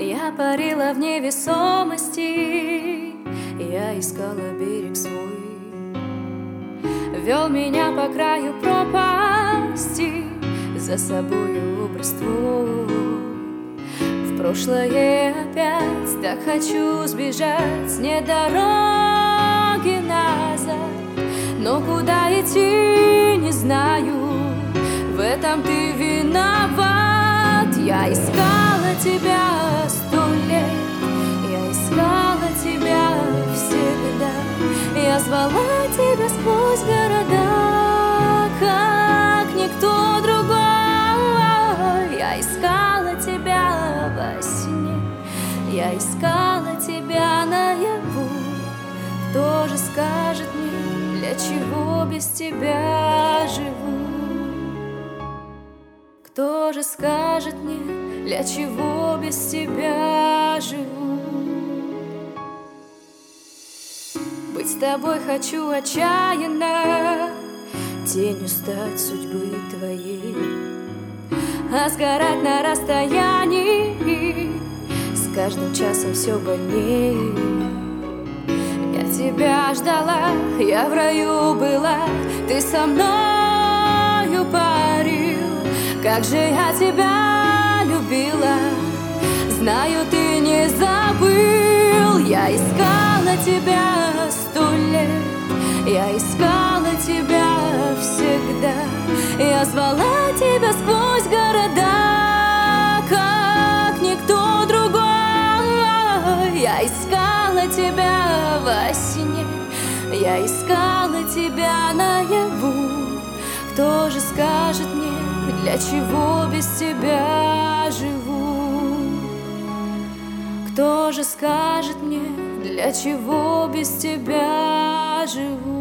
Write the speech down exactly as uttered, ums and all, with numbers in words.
Я парила в невесомости, я искала берег свой. Вел меня по краю пропасти, за собою образ твой. В прошлое опять так хочу сбежать, нет дороги назад, но куда идти не знаю, в этом ты виноват. Я искала тебя сто лет, я искала тебя всегда, я звала тебя сквозь города, как никто другой. Я искала тебя во сне, я искала тебя наяву. Кто же скажет мне, для чего без тебя живу? Кто же скажет мне, для чего без тебя живу? Быть с тобой хочу отчаянно, тенью стать судьбы твоей, а сгорать на расстоянии с каждым часом все больнее. Я тебя ждала, я в раю была, ты со мною парил. Как же я тебя любила, знаю, ты не забыл. Я искала тебя сто лет, я искала тебя всегда, я звала тебя сквозь города, как никто другой. Я искала тебя во сне, я искала тебя наяву. Кто же скажет мне, для чего без тебя живу? Кто же скажет мне, для чего без тебя живу?